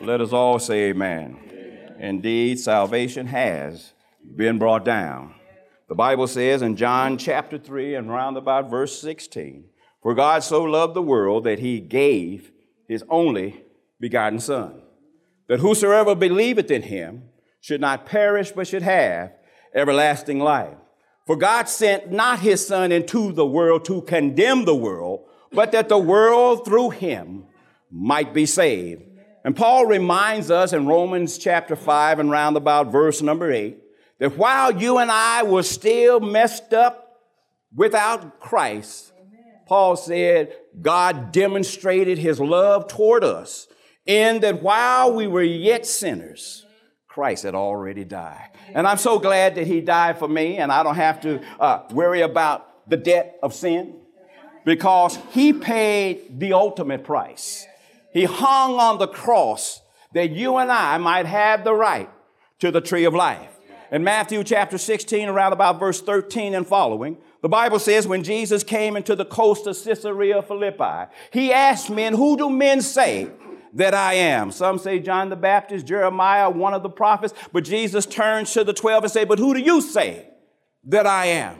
Let us all say amen. Indeed, salvation has been brought down. The Bible says in John chapter 3 and round about verse 16, for God so loved the world that he gave his only begotten Son, that whosoever believeth in him should not perish but should have everlasting life. For God sent not his Son into the world to condemn the world, but that the world through him might be saved. And Paul reminds us in Romans chapter 5 and round about verse number 8, that while you and I were still messed up without Christ, Paul said God demonstrated his love toward us in that while we were yet sinners, Christ had already died. And I'm so glad that he died for me, and I don't have to worry about the debt of sin, because he paid the ultimate price. He hung on the cross that you and I might have the right to the tree of life. In Matthew chapter 16, around about verse 13 and following, the Bible says when Jesus came into the coast of Caesarea Philippi, he asked men, who do men say that I am? Some say John the Baptist, Jeremiah, one of the prophets. But Jesus turns to the 12 and says, but who do you say that I am?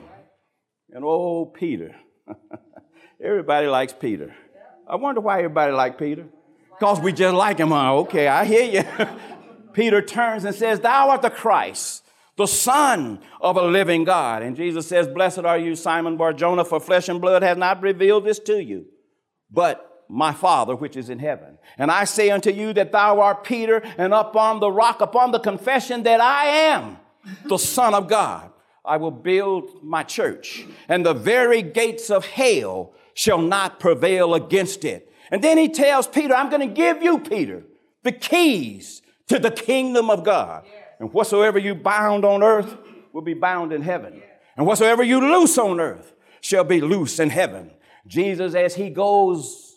And oh, Peter. Everybody likes Peter. I wonder why everybody likes Peter. Because we just like him. Okay, I hear you. Peter turns and says, thou art the Christ, the Son of a living God. And Jesus says, blessed are you, Simon Bar-Jonah, for flesh and blood has not revealed this to you, but my Father which is in heaven. And I say unto you that thou art Peter, and upon the rock, upon the confession that I am the Son of God, I will build my church, and the very gates of hell shall not prevail against it. And then he tells Peter, I'm going to give you, Peter, the keys to the kingdom of God. And whatsoever you bound on earth will be bound in heaven. And whatsoever you loose on earth shall be loose in heaven. Jesus, as he goes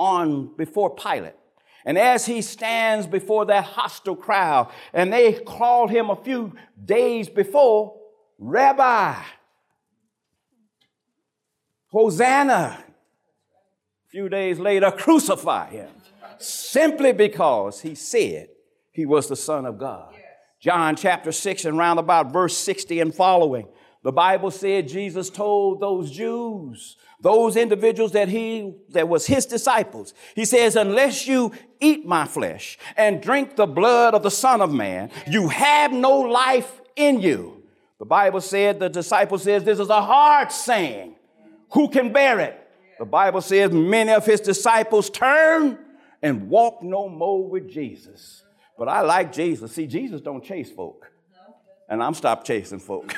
on before Pilate, and as he stands before that hostile crowd, and they called him a few days before, Rabbi, Hosanna. A few days later, crucify him, simply because he said he was the Son of God. John chapter 6 and round about verse 60 and following, the Bible said Jesus told those Jews, those individuals that was his disciples, he says, unless you eat my flesh and drink the blood of the Son of Man, you have no life in you. The Bible said, the disciple says, this is a hard saying. Who can bear it? The Bible says many of his disciples turned and walked no more with Jesus. But I like Jesus. See, Jesus don't chase folk. And I'm stopped chasing folk.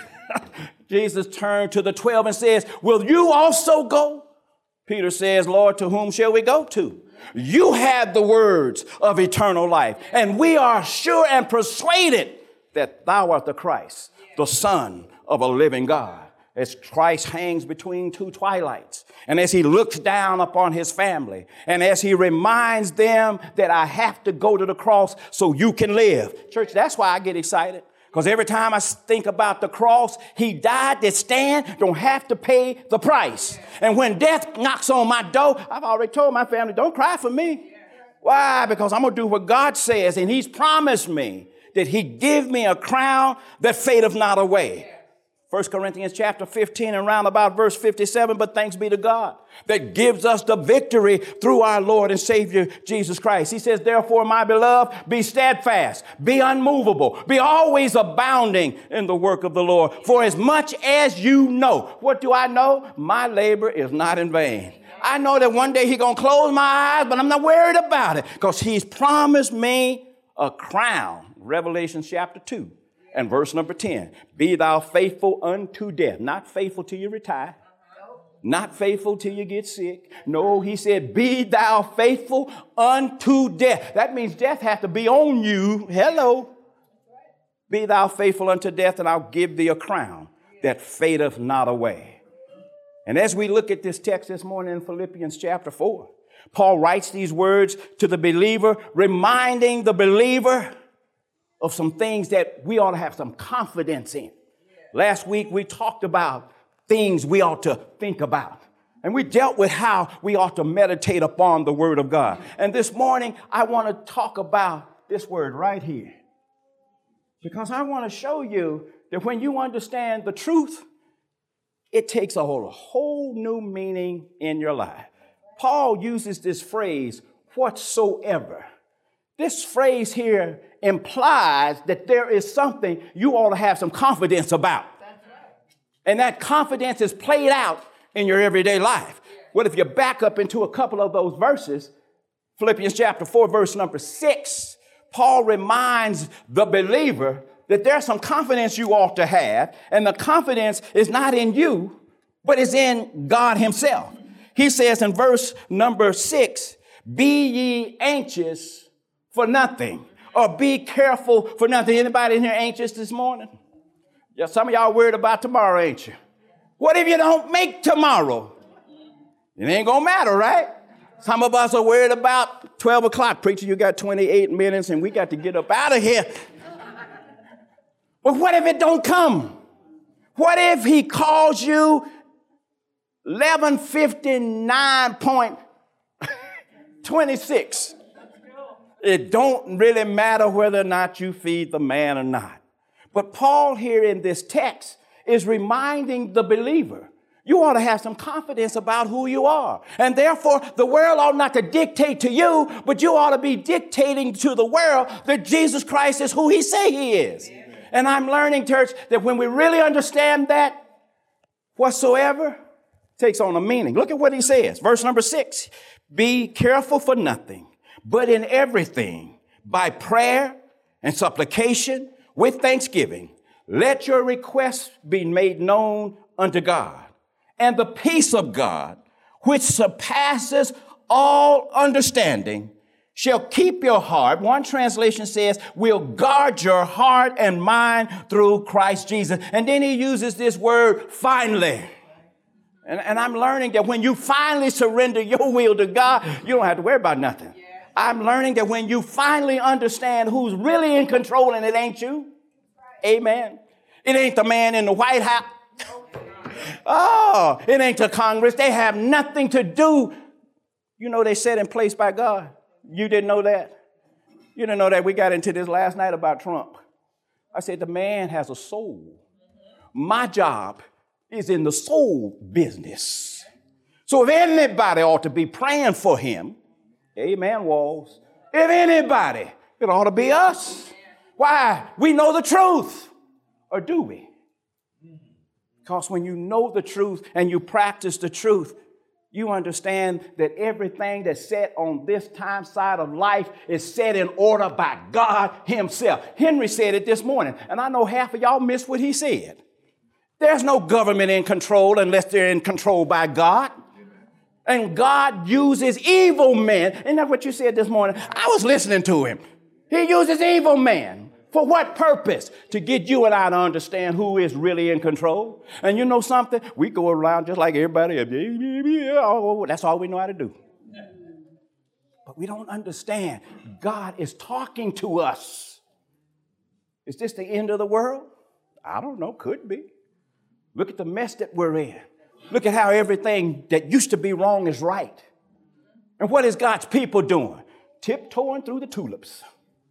Jesus turned to the 12 and says, will you also go? Peter says, Lord, to whom shall we go to? You have the words of eternal life. And we are sure and persuaded that thou art the Christ, the Son of a living God. As Christ hangs between two twilights, and as he looks down upon his family, and as he reminds them that I have to go to the cross so you can live. Church, that's why I get excited. Because every time I think about the cross, he died to stand, don't have to pay the price. And when death knocks on my door, I've already told my family, don't cry for me. Why? Because I'm going to do what God says, and he's promised me that he give me a crown that fadeth not away. 1 Corinthians chapter 15 and round about verse 57, but thanks be to God that gives us the victory through our Lord and Savior, Jesus Christ. He says, therefore, my beloved, be steadfast, be unmovable, be always abounding in the work of the Lord. For as much as you know, what do I know? My labor is not in vain. I know that one day he's going to close my eyes, but I'm not worried about it because he's promised me a crown. Revelation chapter 2. And verse number 10, be thou faithful unto death. Not faithful till you retire. Not faithful till you get sick. No, he said, be thou faithful unto death. That means death has to be on you. Hello. Be thou faithful unto death, and I'll give thee a crown that fadeth not away. And as we look at this text this morning in Philippians chapter 4, Paul writes these words to the believer, reminding the believer of some things that we ought to have some confidence in. Last week, we talked about things we ought to think about. And we dealt with how we ought to meditate upon the word of God. And this morning, I want to talk about this word right here. Because I want to show you that when you understand the truth, it takes a whole new meaning in your life. Paul uses this phrase, whatsoever. This phrase here implies that there is something you ought to have some confidence about. And that confidence is played out in your everyday life. Well, if you back up into a couple of those verses, Philippians chapter 4, verse number 6, Paul reminds the believer that there's some confidence you ought to have, and the confidence is not in you, but is in God himself. He says in verse number 6, be ye anxious for nothing, or be careful for nothing. Anybody in here anxious this morning? Yeah, some of y'all worried about tomorrow, ain't you? What if you don't make tomorrow? It ain't gonna matter, right? Some of us are worried about 12 o'clock. Preacher, you got 28 minutes and we got to get up out of here. But what if it don't come? What if he calls you 11:59.26? It don't really matter whether or not you feed the man or not. But Paul here in this text is reminding the believer, you ought to have some confidence about who you are. And therefore, the world ought not to dictate to you, but you ought to be dictating to the world that Jesus Christ is who he say he is. Amen. And I'm learning, church, that when we really understand that, whatsoever takes on a meaning. Look at what he says. Verse number 6, be careful for nothing, but in everything, by prayer and supplication with thanksgiving, let your requests be made known unto God. And the peace of God, which surpasses all understanding, shall keep your heart. One translation says, will guard your heart and mind through Christ Jesus. And then he uses this word, finally. And I'm learning that when you finally surrender your will to God, you don't have to worry about nothing. I'm learning that when you finally understand who's really in control, and it ain't you. Amen. It ain't the man in the White House. Oh, it ain't the Congress. They have nothing to do. You know, they set in place by God. You didn't know that? You didn't know that? We got into this last night about Trump. I said, the man has a soul. My job is in the soul business. So if anybody ought to be praying for him, amen, Walls. If anybody, it ought to be us. Why? We know the truth. Or do we? Because when you know the truth and you practice the truth, you understand that everything that's set on this time side of life is set in order by God himself. Henry said it this morning, and I know half of y'all missed what he said. There's no government in control unless they're in control by God. And God uses evil men. Isn't that what you said this morning? I was listening to him. He uses evil men. For what purpose? To get you and I to understand who is really in control. And you know something? We go around just like everybody else. That's all we know how to do. But we don't understand. God is talking to us. Is this the end of the world? I don't know. Could be. Look at the mess that we're in. Look at how everything that used to be wrong is right. And what is God's people doing? Tiptoeing through the tulips.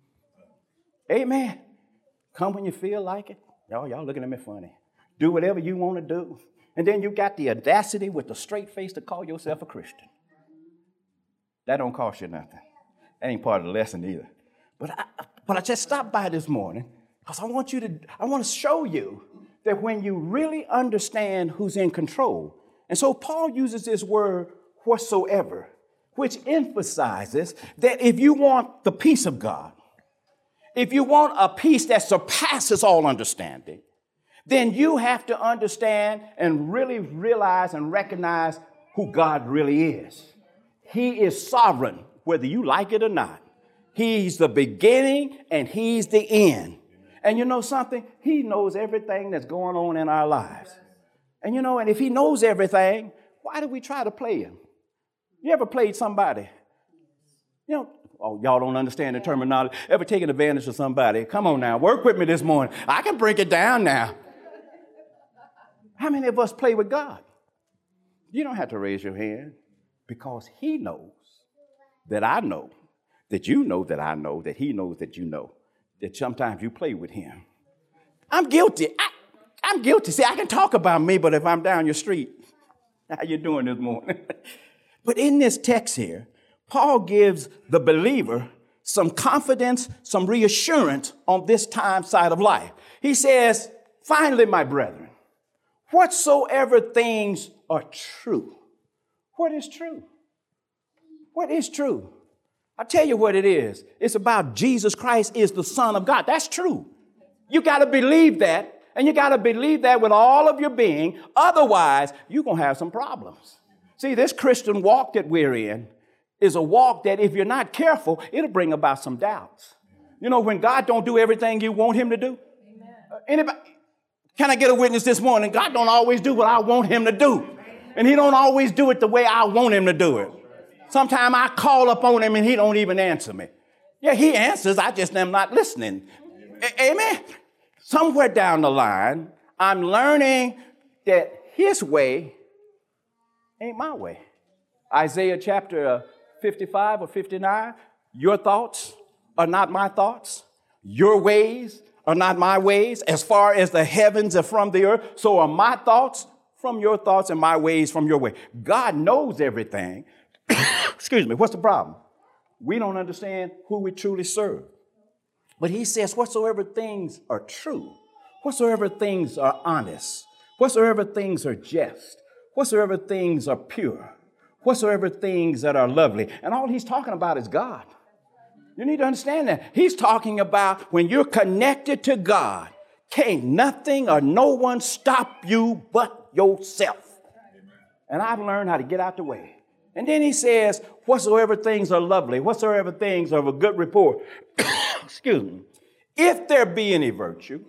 Amen. Come when you feel like it. Y'all looking at me funny. Do whatever you want to do. And then you got the audacity with the straight face to call yourself a Christian. That don't cost you nothing. That ain't part of the lesson either. But I just stopped by this morning because I want to show you that when you really understand who's in control. And so Paul uses this word whatsoever, which emphasizes that if you want the peace of God, if you want a peace that surpasses all understanding, then you have to understand and really realize and recognize who God really is. He is sovereign, whether you like it or not. He's the beginning and he's the end. And you know something? He knows everything that's going on in our lives. And you know, and if he knows everything, why do we try to play him? You ever played somebody? You know, oh, y'all don't understand the terminology. Ever taken advantage of somebody? Come on now, work with me this morning. I can break it down now. How many of us play with God? You don't have to raise your hand because he knows that I know, that you know that I know, that he knows that you know, that sometimes you play with him. I'm guilty. I'm guilty. See, I can talk about me, but if I'm down your street, how you doing this morning? But in this text here, Paul gives the believer some confidence, some reassurance on this time side of life. He says, finally, my brethren, whatsoever things are true. What is true? What is true? I'll tell you what it is. It's about Jesus Christ is the Son of God. That's true. You got to believe that, and you got to believe that with all of your being. Otherwise, you're going to have some problems. See, this Christian walk that we're in is a walk that if you're not careful, it'll bring about some doubts. You know, when God don't do everything you want him to do. Anybody, can I get a witness this morning? God don't always do what I want him to do. And he don't always do it the way I want him to do it. Sometimes I call upon him and he don't even answer me. Yeah, he answers. I just am not listening. Amen. Somewhere down the line, I'm learning that his way ain't my way. Isaiah chapter 55 or 59, your thoughts are not my thoughts. Your ways are not my ways. As far as the heavens are from the earth, so are my thoughts from your thoughts and my ways from your way. God knows everything. Excuse me, what's the problem? We don't understand who we truly serve. But he says, whatsoever things are true, whatsoever things are honest, whatsoever things are just, whatsoever things are pure, whatsoever things that are lovely. And all he's talking about is God. You need to understand that. He's talking about when you're connected to God, can't nothing or no one stop you but yourself. And I've learned how to get out the way. And then he says, whatsoever things are lovely, whatsoever things are of a good report, excuse me, if there be any virtue,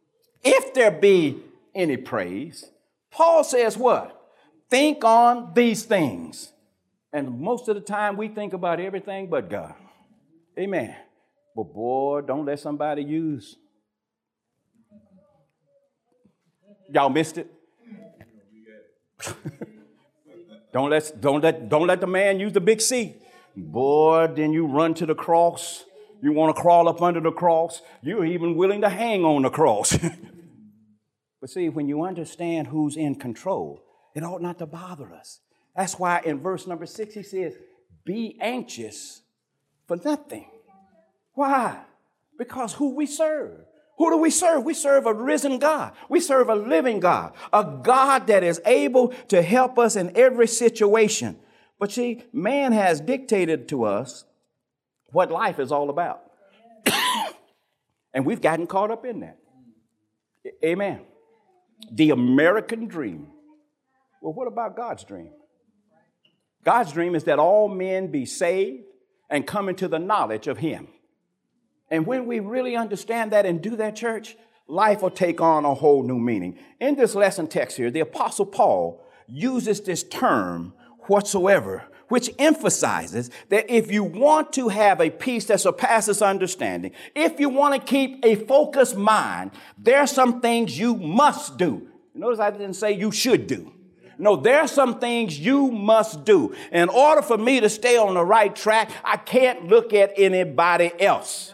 if there be any praise, Paul says what? Think on these things. And most of the time we think about everything but God. Amen. But boy, don't let somebody use. Y'all missed it? Don't let the man use the big C. Boy, then you run to the cross. You want to crawl up under the cross. You're even willing to hang on the cross. But see, when you understand who's in control, it ought not to bother us. That's why in verse number 6, he says, be anxious for nothing. Why? Because who we serve. Who do we serve? We serve a risen God. We serve a living God, a God that is able to help us in every situation. But see, man has dictated to us what life is all about. And we've gotten caught up in that. Amen. The American dream. Well, what about God's dream? God's dream is that all men be saved and come into the knowledge of him. And when we really understand that and do that, church, life will take on a whole new meaning. In this lesson text here, the Apostle Paul uses this term, whatsoever, which emphasizes that if you want to have a peace that surpasses understanding, if you want to keep a focused mind, there are some things you must do. Notice I didn't say you should do. No, there are some things you must do. In order for me to stay on the right track, I can't look at anybody else.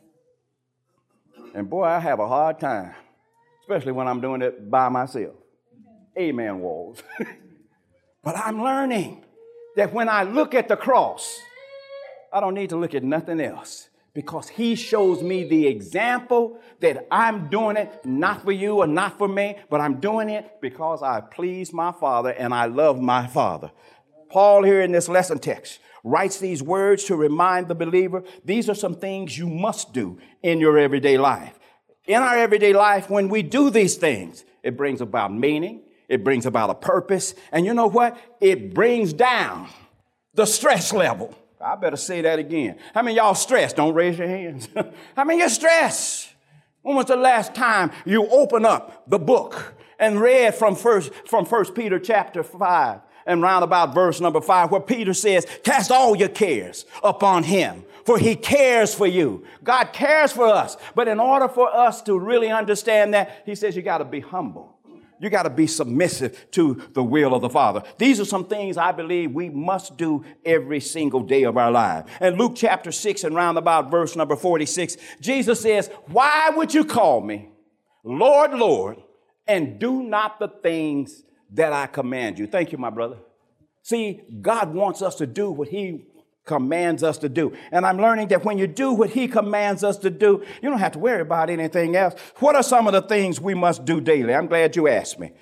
And boy, I have a hard time, especially when I'm doing it by myself. Amen, Walls. But I'm learning that when I look at the cross, I don't need to look at nothing else because he shows me the example that I'm doing it not for you or not for me, but I'm doing it because I please my Father and I love my Father. Paul here in this lesson text writes these words to remind the believer, these are some things you must do in your everyday life. In our everyday life, when we do these things, it brings about meaning, it brings about a purpose, and you know what? It brings down the stress level. I better say that again. How many of y'all stressed? Don't raise your hands. How many of you stressed? When was the last time you opened up the book and read from First Peter chapter 5? And round about verse number 5, where Peter says, cast all your cares upon him, for he cares for you. God cares for us. But in order for us to really understand that, he says you got to be humble. You got to be submissive to the will of the Father. These are some things I believe we must do every single day of our life. And Luke chapter 6 and round about verse number 46, Jesus says, why would you call me Lord, Lord, and do not the things that I command you? Thank you, my brother. See, God wants us to do what he commands us to do. And I'm learning that when you do what he commands us to do, you don't have to worry about anything else. What are some of the things we must do daily? I'm glad you asked me.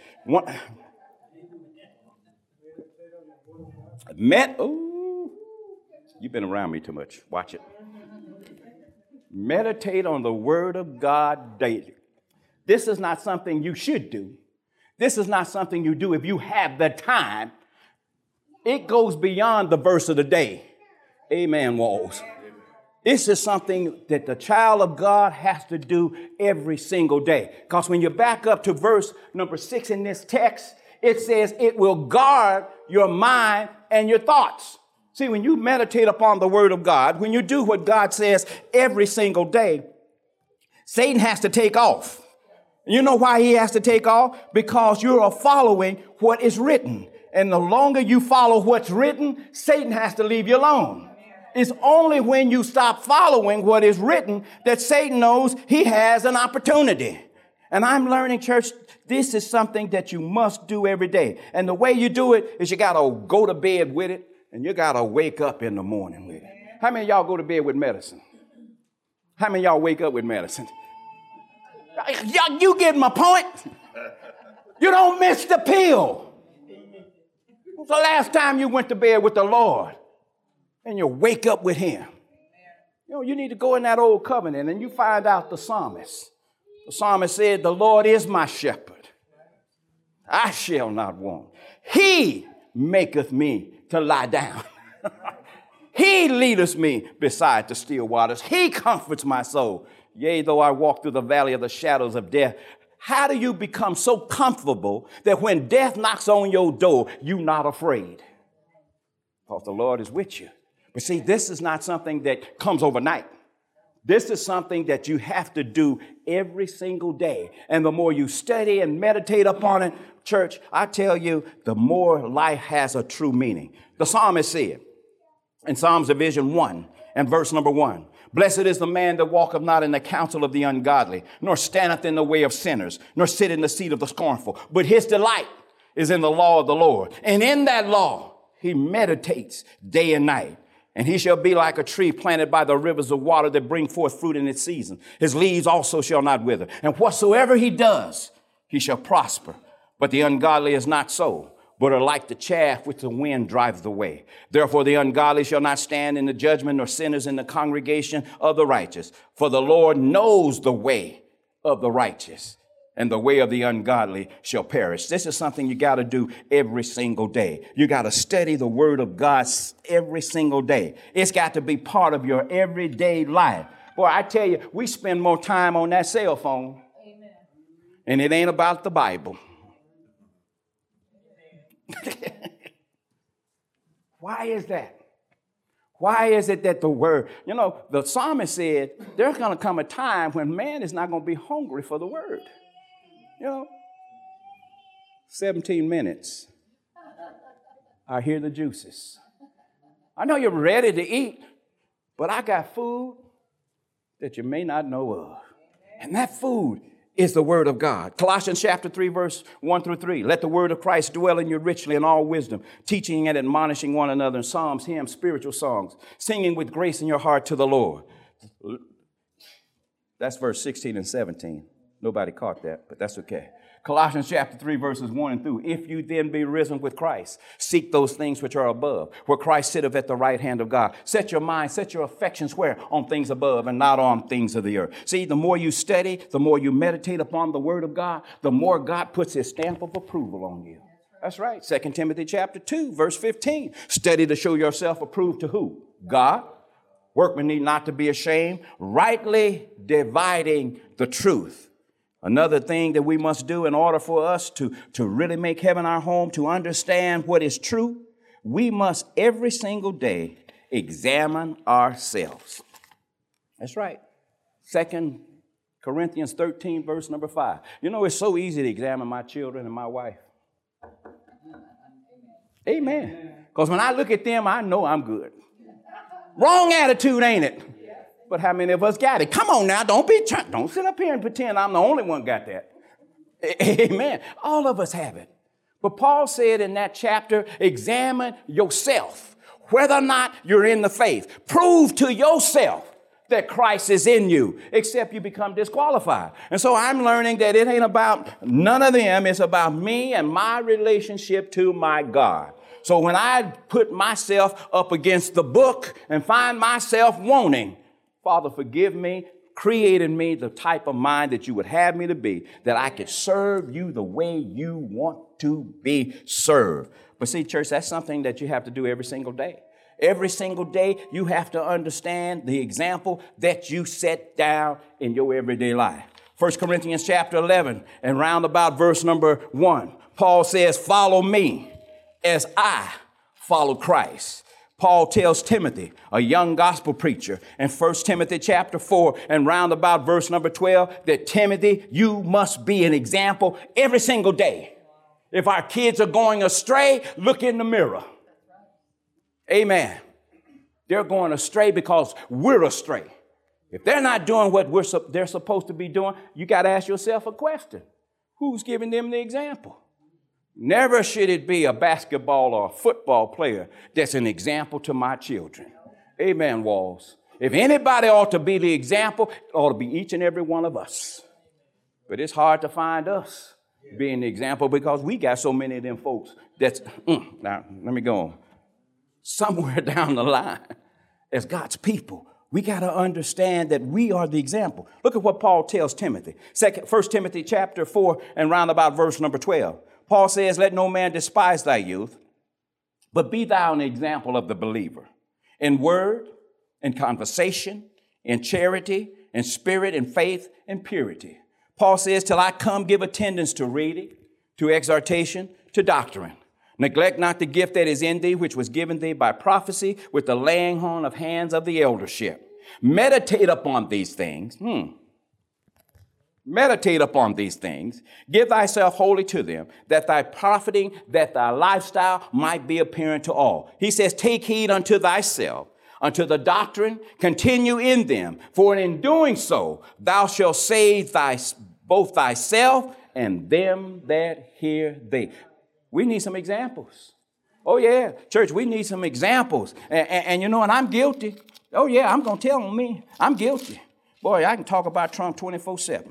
You've been around me too much. Watch it. Meditate on the word of God daily. This is not something you should do. This is not something you do if you have the time. It goes beyond the verse of the day. Amen, Walls. This is something that the child of God has to do every single day. Because when you back up to verse number 6 in this text, it says it will guard your mind and your thoughts. See, when you meditate upon the word of God, when you do what God says every single day, Satan has to take off. You know why he has to take off? Because you are following what is written. And the longer you follow what's written, Satan has to leave you alone. It's only when you stop following what is written that Satan knows he has an opportunity. And I'm learning, church, this is something that you must do every day. And the way you do it is you got to go to bed with it and you got to wake up in the morning with it. How many of y'all go to bed with medicine? How many of y'all wake up with medicine? You get my point? You don't miss the pill. When's the last time you went to bed with the Lord? And you wake up with him. You know, you need to go in that old covenant and you find out the psalmist. The psalmist said, the Lord is my shepherd. I shall not want. He maketh me to lie down. He leadeth me beside the still waters. He comforts my soul. Yea, though I walk through the valley of the shadows of death. How do you become so comfortable that when death knocks on your door, you're not afraid? Because the Lord is with you. But see, this is not something that comes overnight. This is something that you have to do every single day. And the more you study and meditate upon it, church, I tell you, the more life has a true meaning. The psalmist said in Psalms Division 1 and verse number 1, blessed is the man that walketh not in the counsel of the ungodly, nor standeth in the way of sinners, nor sit in the seat of the scornful. But his delight is in the law of the Lord. And in that law, he meditates day and night. And he shall be like a tree planted by the rivers of water that bring forth fruit in its season. His leaves also shall not wither. And whatsoever he does, he shall prosper. But the ungodly is not so, but are like the chaff which the wind driveth away. Therefore the ungodly shall not stand in the judgment, nor sinners in the congregation of the righteous. For the Lord knows the way of the righteous, and the way of the ungodly shall perish. This is something you got to do every single day. You got to study the word of God every single day. It's got to be part of your everyday life. Boy, I tell you, we spend more time on that cell phone. Amen. And it ain't about the Bible. Why is that? Why is it that the word, you know, the psalmist said, there's going to come a time when man is not going to be hungry for the word. You know, 17 minutes. I hear the juices. I know you're ready to eat, but I got food that you may not know of. And that food is the word of God. Colossians chapter 3, verse 1 through 3. Let the word of Christ dwell in you richly in all wisdom, teaching and admonishing one another in psalms, hymns, spiritual songs, singing with grace in your heart to the Lord. That's verse 16 and 17. Nobody caught that, but that's okay. Colossians chapter 3, verses 1 and 2. If you then be risen with Christ, seek those things which are above, where Christ sitteth at the right hand of God. Set your mind, set your affections where? On things above and not on things of the earth. See, the more you study, the more you meditate upon the word of God, the more God puts his stamp of approval on you. That's right. 2 Timothy chapter 2, verse 15. Study to show yourself approved to who? God. Workmen need not to be ashamed, rightly dividing the truth. Another thing that we must do in order for us to really make heaven our home, to understand what is true, we must every single day examine ourselves. That's right. 2 Corinthians 13, verse number 5. You know, it's so easy to examine my children and my wife. Amen. Because when I look at them, I know I'm good. Wrong attitude, ain't it? But how many of us got it? Come on now, don't sit up here and pretend I'm the only one got that. Amen. All of us have it. But Paul said in that chapter, examine yourself, whether or not you're in the faith. Prove to yourself that Christ is in you, except you become disqualified. And so I'm learning that it ain't about none of them. It's about me and my relationship to my God. So when I put myself up against the book and find myself wanting, Father, forgive me, create in me the type of mind that you would have me to be, that I could serve you the way you want to be served. But see, church, that's something that you have to do every single day. Every single day, you have to understand the example that you set down in your everyday life. 1 Corinthians chapter 11 and round about verse number 1, Paul says, follow me as I follow Christ. Paul tells Timothy, a young gospel preacher, in 1 Timothy chapter 4 and round about verse number 12, that Timothy, you must be an example every single day. If our kids are going astray, look in the mirror. Amen. They're going astray because we're astray. If they're not doing what they're supposed to be doing, you got to ask yourself a question. Who's giving them the example? Never should it be a basketball or a football player that's an example to my children. Amen, Walls. If anybody ought to be the example, it ought to be each and every one of us. But it's hard to find us being the example because we got so many of them folks that's, now let me go on. Somewhere down the line, as God's people, we got to understand that we are the example. Look at what Paul tells Timothy. 1 Timothy chapter 4 and round about verse number 12. Paul says, let no man despise thy youth, but be thou an example of the believer in word, in conversation, in charity, in spirit, in faith, and purity. Paul says, till I come, give attendance to reading, to exhortation, to doctrine. Neglect not the gift that is in thee, which was given thee by prophecy with the laying on of hands of the eldership. Meditate upon these things. Meditate upon these things. Give thyself wholly to them, that thy profiting, that thy lifestyle might be apparent to all. He says, take heed unto thyself, unto the doctrine, continue in them, for in doing so thou shalt save both thyself and them that hear thee. We need some examples. Oh, yeah, church, we need some examples. And you know, and I'm guilty. Oh, yeah, I'm going to tell on me. I'm guilty. Boy, I can talk about Trump 24/7.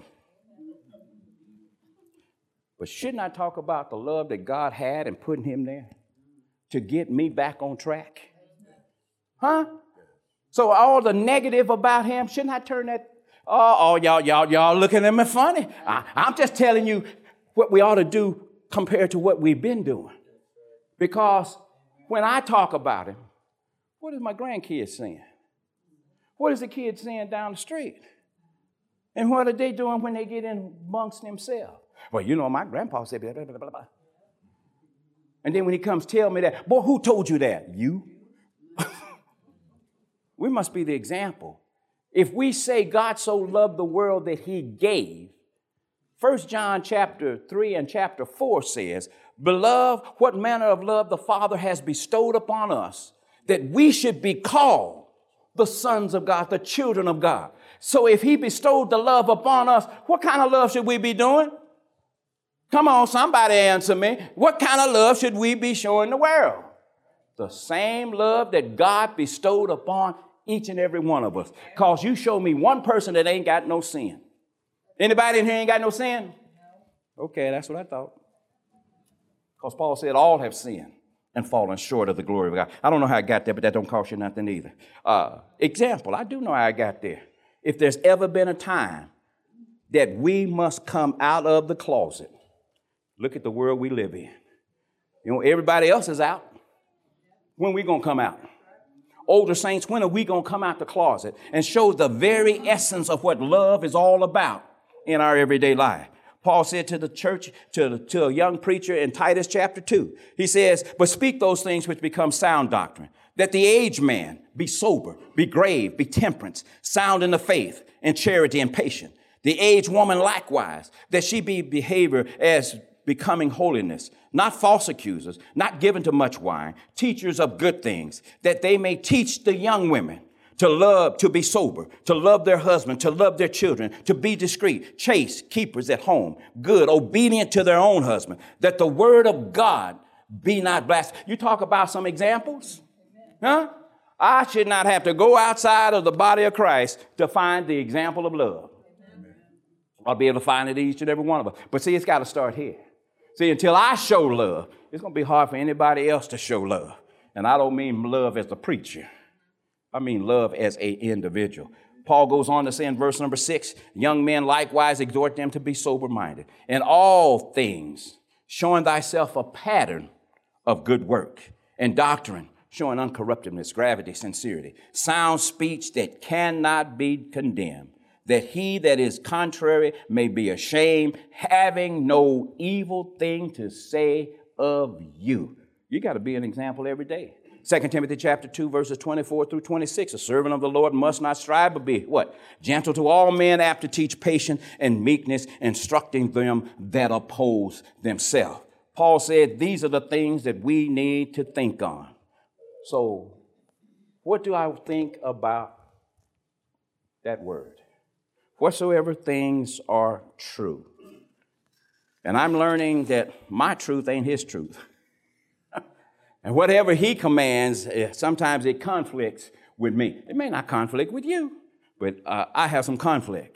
But shouldn't I talk about the love that God had in putting him there to get me back on track? Huh? So all the negative about him, shouldn't I turn that? Oh, y'all looking at me funny. I'm just telling you what we ought to do compared to what we've been doing. Because when I talk about him, what is my grandkids saying? What is the kids saying down the street? And what are they doing when they get in amongst themselves? Well, you know, my grandpa said blah, blah, blah, blah, blah. And then when he comes tell me that, boy, who told you that? You? We must be the example. If we say God so loved the world that he gave, 1 John chapter 3 and chapter 4 says, beloved, what manner of love the Father has bestowed upon us, that we should be called the sons of God, the children of God. So if he bestowed the love upon us, what kind of love should we be doing? Come on, somebody answer me. What kind of love should we be showing the world? The same love that God bestowed upon each and every one of us. Because you show me one person that ain't got no sin. Anybody in here ain't got no sin? Okay, that's what I thought. Because Paul said all have sinned and fallen short of the glory of God. I don't know how I got there, but that don't cost you nothing either. Example, I do know how I got there. If there's ever been a time that we must come out of the closet, look at the world we live in. You know, everybody else is out. When are we going to come out? Older saints, when are we going to come out the closet and show the very essence of what love is all about in our everyday life? Paul said to the church, to a young preacher in Titus chapter 2, he says, but speak those things which become sound doctrine, that the aged man be sober, be grave, be temperance, sound in the faith, in charity and patience. The aged woman likewise, that she be behavior as becoming holiness, not false accusers, not given to much wine, teachers of good things, that they may teach the young women to love, to be sober, to love their husband, to love their children, to be discreet, chaste, keepers at home, good, obedient to their own husband, that the word of God be not blasphemed. You talk about some examples? Huh? I should not have to go outside of the body of Christ to find the example of love. I'll be able to find it each and every one of us. But see, it's got to start here. See, until I show love, it's going to be hard for anybody else to show love. And I don't mean love as a preacher. I mean love as an individual. Paul goes on to say in verse number 6, young men likewise exhort them to be sober-minded in all things, showing thyself a pattern of good work and doctrine, showing uncorruptedness, gravity, sincerity, sound speech that cannot be condemned, that he that is contrary may be ashamed, having no evil thing to say of you. You got to be an example every day. 2 Timothy chapter 2, verses 24 through 26. A servant of the Lord must not strive, but be what? Gentle to all men, apt to teach patience and meekness, instructing them that oppose themselves. Paul said these are the things that we need to think on. So what do I think about that word? Whatsoever things are true. And I'm learning that my truth ain't his truth. And whatever he commands, sometimes it conflicts with me. It may not conflict with you, but I have some conflict.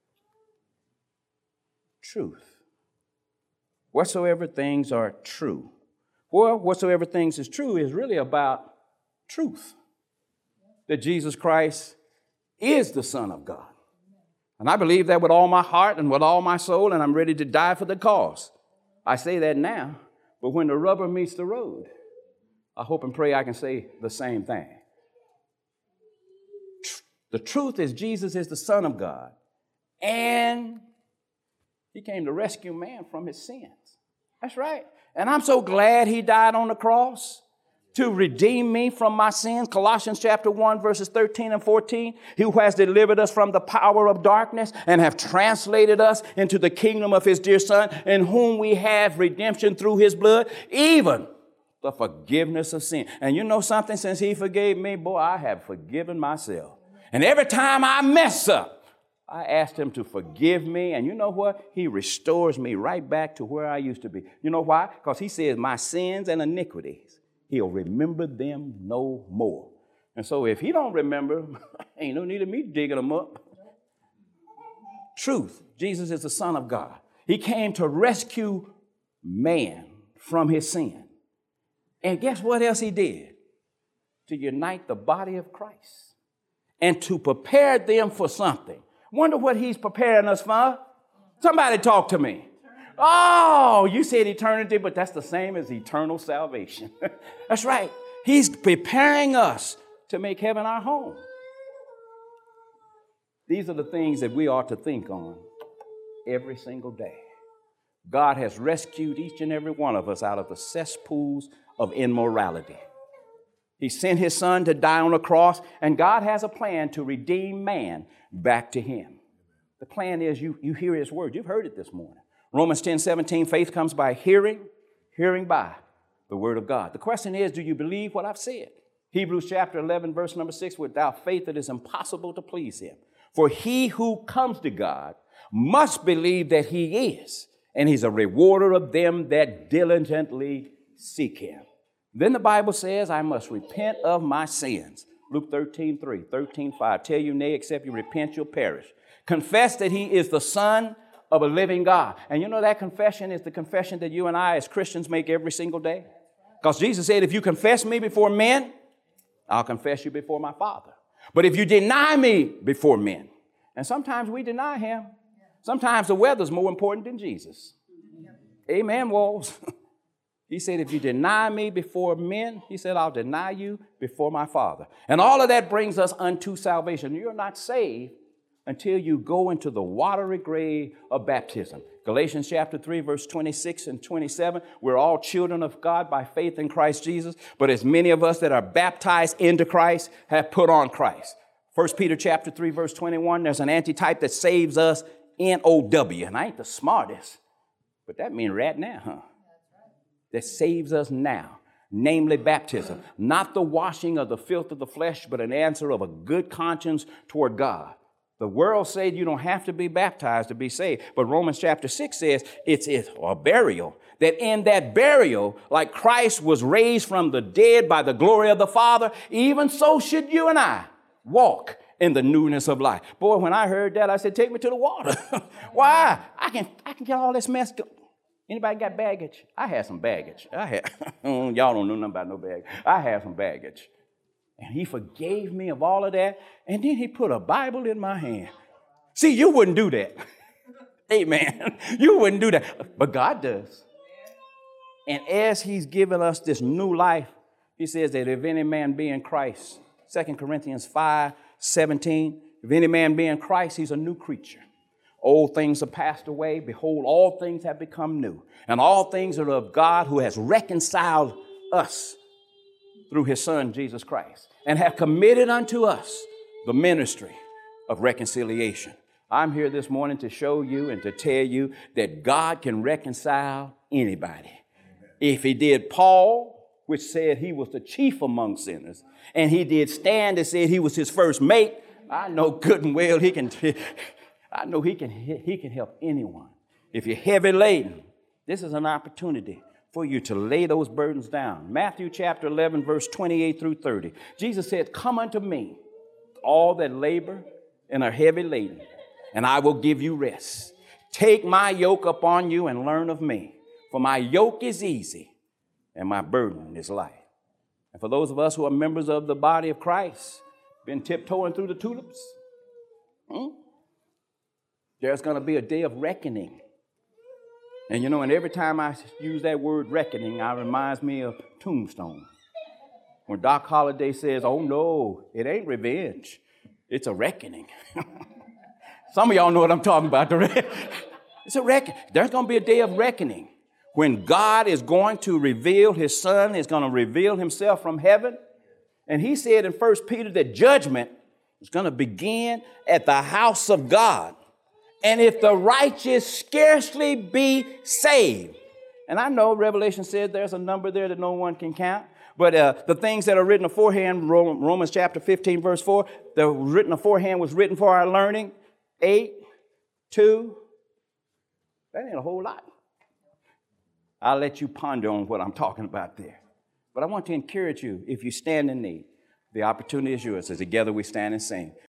Truth. Whatsoever things are true. Well, whatsoever things is true is really about truth. That Jesus Christ is the Son of God. And I believe that with all my heart and with all my soul, and I'm ready to die for the cause. I say that now, but when the rubber meets the road, I hope and pray I can say the same thing. The truth is Jesus is the Son of God, and he came to rescue man from his sins. That's right. And I'm so glad he died on the cross to redeem me from my sins. Colossians chapter 1, verses 13 and 14. He who has delivered us from the power of darkness and have translated us into the kingdom of his dear Son, in whom we have redemption through his blood, even the forgiveness of sin. And you know something? Since he forgave me, boy, I have forgiven myself. And every time I mess up, I asked him to forgive me. And you know what? He restores me right back to where I used to be. You know why? Because he says my sins and iniquities, he'll remember them no more. And so if he don't remember, ain't no need of me digging them up. Truth. Jesus is the Son of God. He came to rescue man from his sin. And guess what else he did? To unite the body of Christ and to prepare them for something. Wonder what he's preparing us for? Somebody talk to me. Oh, you said eternity, but that's the same as eternal salvation. That's right. He's preparing us to make heaven our home. These are the things that we ought to think on every single day. God has rescued each and every one of us out of the cesspools of immorality. He sent his Son to die on the cross, and God has a plan to redeem man back to him. The plan is you hear his word. You've heard it this morning. Romans 10:17, faith comes by hearing, hearing by the word of God. The question is, do you believe what I've said? Hebrews chapter 11, verse number 6, without faith it is impossible to please him. For he who comes to God must believe that he is, and he's a rewarder of them that diligently seek him. Then the Bible says, I must repent of my sins. Luke 13:3, 13:5, tell you nay, except you repent, you'll perish. Confess that he is the Son of a living God. And you know that confession is the confession that you and I as Christians make every single day. Because Jesus said, if you confess me before men, I'll confess you before my Father. But if you deny me before men, and sometimes we deny him, sometimes the weather's more important than Jesus. Amen, Walls. He said, if you deny me before men, he said, I'll deny you before my Father. And all of that brings us unto salvation. You're not saved until you go into the watery grave of baptism. Galatians chapter 3, verse 26 and 27, we're all children of God by faith in Christ Jesus, but as many of us that are baptized into Christ have put on Christ. 1 Peter chapter 3, verse 21, there's an antitype that saves us N-O-W. And I ain't the smartest, but that means right now, huh? That saves us now, namely baptism. Not the washing of the filth of the flesh, but an answer of a good conscience toward God. The world said you don't have to be baptized to be saved, but Romans chapter 6 says it's a burial. That in that burial, like Christ was raised from the dead by the glory of the Father, even so should you and I walk in the newness of life. Boy, when I heard that, I said, take me to the water. Why? I can get all this mess. Anybody got baggage? I had some baggage. Y'all don't know nothing about no baggage. I had some baggage. And he forgave me of all of that. And then he put a Bible in my hand. See, you wouldn't do that. Amen. You wouldn't do that. But God does. And as he's given us this new life, he says that if any man be in Christ, 2 Corinthians 5:17, if any man be in Christ, he's a new creature. Old things are passed away. Behold, all things have become new. And all things are of God, who has reconciled us through his Son, Jesus Christ, and have committed unto us the ministry of reconciliation. I'm here this morning to show you and to tell you that God can reconcile anybody. If he did Paul, which said he was the chief among sinners, and he did Stan that said he was his first mate, I know good and well he can help anyone. If you're heavy laden, this is an opportunity for you to lay those burdens down. Matthew chapter 11, verse 28 through 30. Jesus said, come unto me, all that labor and are heavy laden, and I will give you rest. Take my yoke upon you and learn of me, for my yoke is easy and my burden is light. And for those of us who are members of the body of Christ, been tiptoeing through the tulips, there's going to be a day of reckoning. And you know, and every time I use that word reckoning, it reminds me of Tombstone. When Doc Holliday says, oh no, it ain't revenge, it's a reckoning. Some of y'all know what I'm talking about. It's a reckoning. There's going to be a day of reckoning when God is going to reveal his Son, is going to reveal himself from heaven. And he said in 1 Peter that judgment is going to begin at the house of God. And if the righteous scarcely be saved. And I know Revelation says there's a number there that no one can count. But the things that are written aforehand, Romans chapter 15, verse 4, the written aforehand was written for our learning. 8, 2, that ain't a whole lot. I'll let you ponder on what I'm talking about there. But I want to encourage you, if you stand in need, the opportunity is yours. As together we stand and sing.